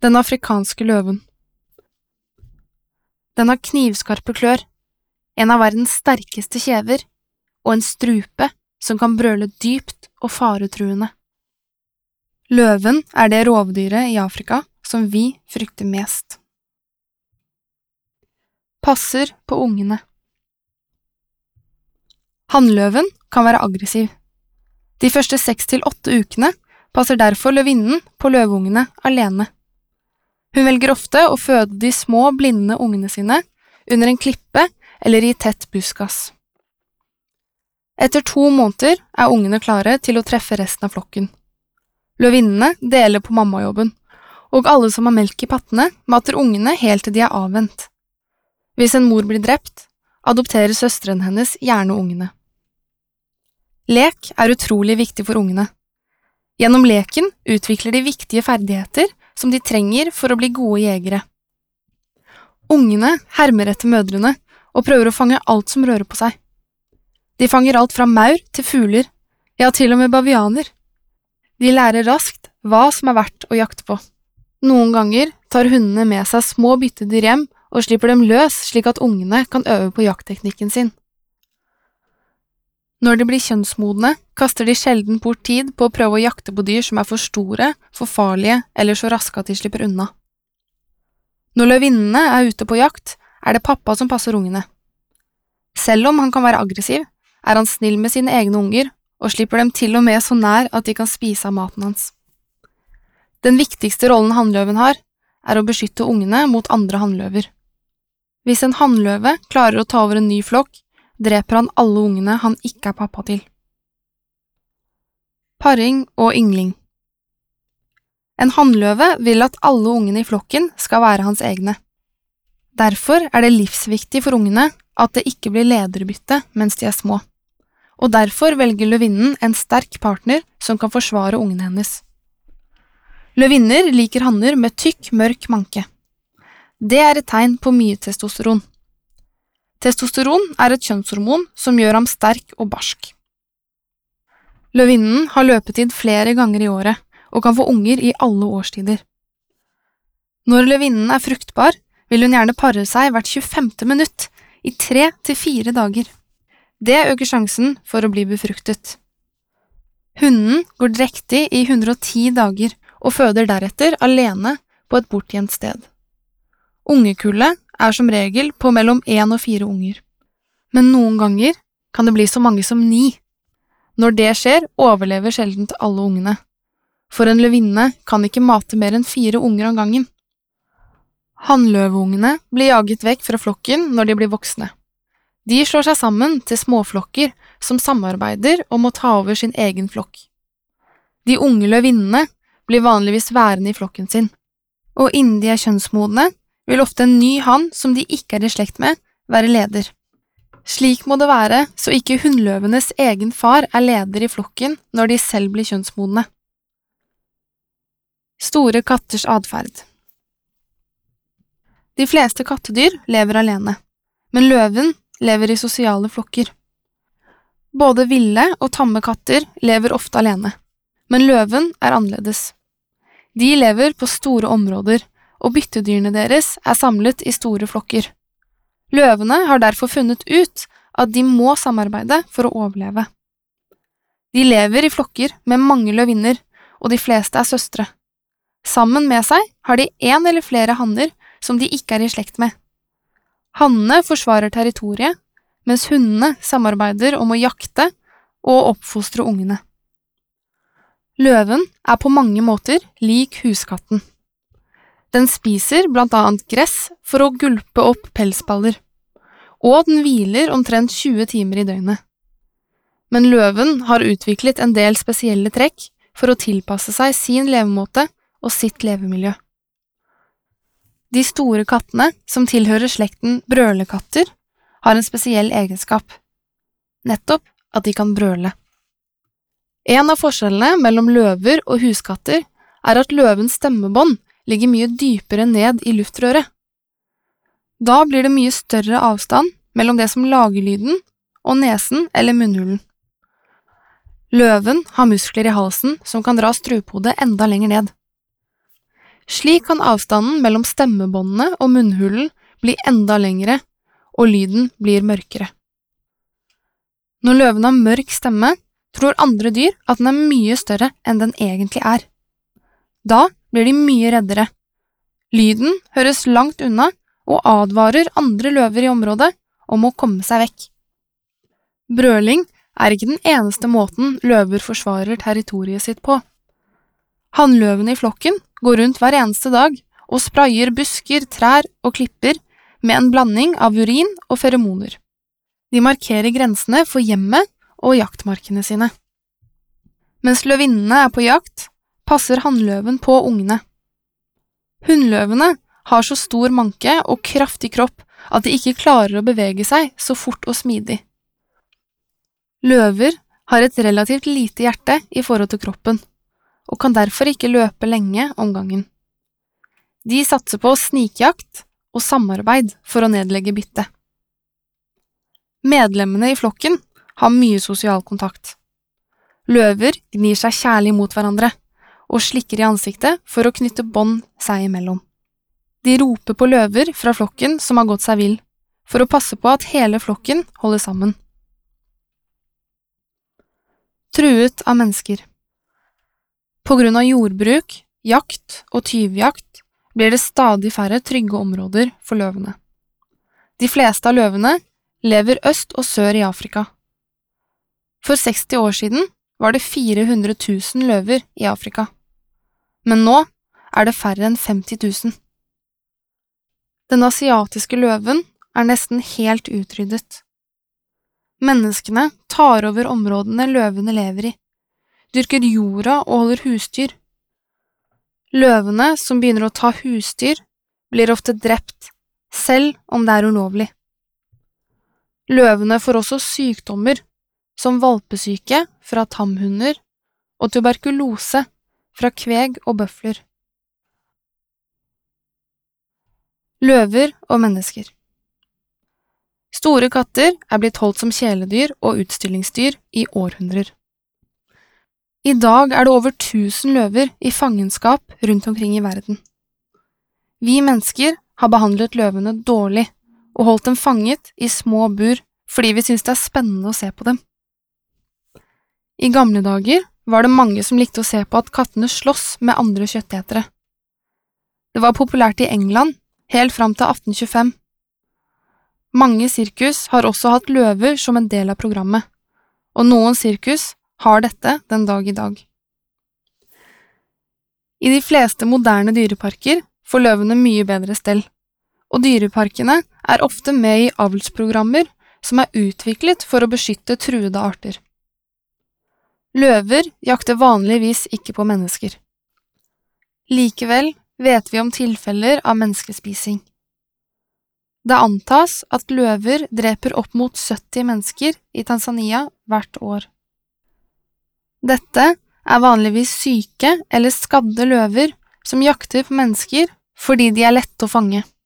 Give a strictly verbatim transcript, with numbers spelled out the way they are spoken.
Den afrikanske løven. Den har knivskarpe klør, en av verdens sterkeste kjever, og en strupe som kan brøle dypt og faretruende. Løven er det rovdyret i Afrika som vi frykter mest. Passer på ungene. Hannløven kan være aggressiv. De første seks til åtte ukene passer derfor løvinnen på løveungene alene. Hun velger ofte å føde de små, blinde ungene sine under en klippe eller i tett buskas. Etter to måneder er ungene klare til å treffe resten av flokken. Løvinnene deler på mammajobben, og alle som har melk i pattene mater ungene helt til de er avvent. Hvis en mor blir drept, adopterer søsteren hennes gjerne ungene. Lek er utrolig viktig for ungene. Gjennom leken utvikler de viktige ferdigheter som de trenger for å bli gode jegere. Ungene hermer etter mødrene og prøver å fange alt som rører på seg. De fanger alt fra maur til fugler, ja til og med bavianer. De lærer raskt hva som er verdt å jakte på. Noen ganger tar hundene med seg små byttedyr hjem og slipper dem løs slik at ungene kan øve på jaktteknikken sin. Når de blir kjønnsmodne, kaster de sjelden bort tid på å prøve å jakte på dyr som er for store, for farlige eller så raske at de slipper unna. Når løvinnene er ute på jakt, er det pappa som passer ungene. Selv om han kan være aggressiv, er han snill med sine egne unger og slipper dem til og med så nær at de kan spise av maten hans. Den viktigste rollen hannløven har, er å beskytte ungene mot andre hannløver. Hvis en hannløve klarer å ta over en ny flokk, dreper han alle ungene han ikke er pappa til. Paring og yngling. En hannløve vil at alle ungene i flokken skal være hans egne. Derfor er det livsviktig for ungene at det ikke blir lederbytte mens de er små, og derfor velger løvinnen en sterk partner som kan forsvare ungene hennes. Løvinner liker hanner med tykk, mørk manke. Det er et tegn på mye testosteron. Testosteron er et kjønnshormon som gjør ham sterk og barsk. Løvinnen har løpetid flere ganger i året, og kan få unger i alle årstider. Når løvinnen er fruktbar, vil hun gjerne pare seg hvert tjuefemte minutt, i tre til fire dager. Det øker sjansen for å bli befruktet. Hunnen går drektig i hundre og ti dager, og føder deretter alene på et bortgjemt sted. Ungekullet er som regel på mellom en og fire unger. Men noen ganger kan det bli så mange som ni. Når det skjer, overlever sjelden alle ungene. For en løvinne kan ikke mate mer enn fire unger av gangen. Hannløveungene blir jaget vekk fra flokken når de blir voksne. De slår seg sammen til småflokker som samarbeider om å ta over sin egen flokk. De unge løvinnene blir vanligvis værende i flokken sin, og innen de er kjønnsmodne, vil ofte en ny hann som de ikke er i slekt med, være leder. Slik må det være, så ikke hunnløvenes egen far er leder i flokken når de selv blir kjønnsmodne. Store katters adferd. De fleste kattedyr lever alene, men løven lever i sosiale flokker. Både ville og tamme katter lever ofte alene, men løven er annerledes. De lever på store områder, og byttedyrene deres er samlet i store flokker. Løvene har derfor funnet ut at de må samarbeide for å overleve. De lever i flokker med mange løvinner, og de fleste er søstre. Sammen med seg har de en eller flere hanner som de ikke er i slekt med. Hannene forsvarer territoriet, mens hundene samarbeider om å jakte og oppfostre ungene. Løven er på mange måter lik huskatten. Den spiser blant annet gress for å gulpe opp pelsballer, og den hviler omtrent tjue timer i døgnet. Men løven har utviklet en del spesielle trekk for å tilpasse seg sin levemåte og sitt levemiljø. De store kattene, som tilhører slekten brølekatter, har en spesiell egenskap, nettopp at de kan brøle. En av forskjellene mellom løver og huskatter er at løvens stemmebånd ligger mye dypere ned i luftrøret. Da blir det mye større avstand mellom det som lager lyden og nesen eller munnhulen. Løven har muskler i halsen som kan dra strupehodet enda lenger ned. Slik kan avstanden mellom stemmebåndene og munnhulen bli enda lengre, og lyden blir mørkere. Når løven har mørk stemme, tror andre dyr at den er mye større enn den egentlig er. Da blir de mye reddere. Lyden høres langt unna og advarer andre løver i området om å komme seg vekk. Brøling er ikke den eneste måten løver forsvarer territoriet sitt på. Hannløvene i flokken går rundt hver eneste dag og sprayer busker, trær og klipper med en blanding av urin og feromoner. De markerer grensene for hjemmet og jaktmarkene sine. Mens løvinnene er på jakt, passer hannløven på ungene. Hunnløvene har så stor manke og kraftig kropp at de ikke klarer å bevege seg så fort og smidig. Løver har et relativt lite hjerte i forhold til kroppen, og kan derfor ikke løpe lenge om gangen. De satser på snikjakt og samarbeid for å nedlegge bytte. Medlemmene i flokken har mye sosial kontakt. Løver gnir seg kjærlig mot hverandre, og slikker i ansiktet for å knytte bånd seg imellom. De roper på løver fra flokken som har gått seg vill, for å passe på at hele flokken holder sammen. Truet av mennesker. På grunn av jordbruk, jakt og tyvjakt blir det stadig færre trygge områder for løvene. De fleste av løvene lever øst og sør i Afrika. For seksti år siden var det fire hundre tusen løver i Afrika, men nå er det færre enn femti tusen. Den asiatiske løven er nesten helt utryddet. Menneskene tar over områdene løvene lever i, dyrker jorda og holder husdyr. Løvene som begynner å ta husdyr, blir ofte drept, selv om det er ulovlig. Løvene får også sykdommer, som valpesyke fra tamhunder og tuberkulose fra kveg og bøfler. Løver og mennesker. Store katter er blitt holdt som kjæledyr og utstillingsdyr i århundrer. I dag er det over tusen løver i fangenskap rundt omkring i verden. Vi mennesker har behandlet løvene dårlig og holdt dem fanget i små bur fordi vi synes det er spennende å se på dem. I gamle dager var det mange som likte å se på at kattene slåss med andre kjøttetere. Det var populært i England helt fram til atten tjuefem. Mange sirkus har også hatt løver som en del av programmet, og noen sirkus har dette den dag i dag. I de fleste moderne dyreparker får løvene mye bedre stell, og dyreparkene er ofte med i avlsprogrammer som er utviklet for å beskytte truede arter. Løver jakter vanligvis ikke på mennesker. Likevel vet vi om tilfeller av menneskespising. Det antas at løver dreper opp mot sytti mennesker i Tanzania hvert år. Dette er vanligvis syke eller skadde løver som jakter på mennesker fordi de er lette å fange.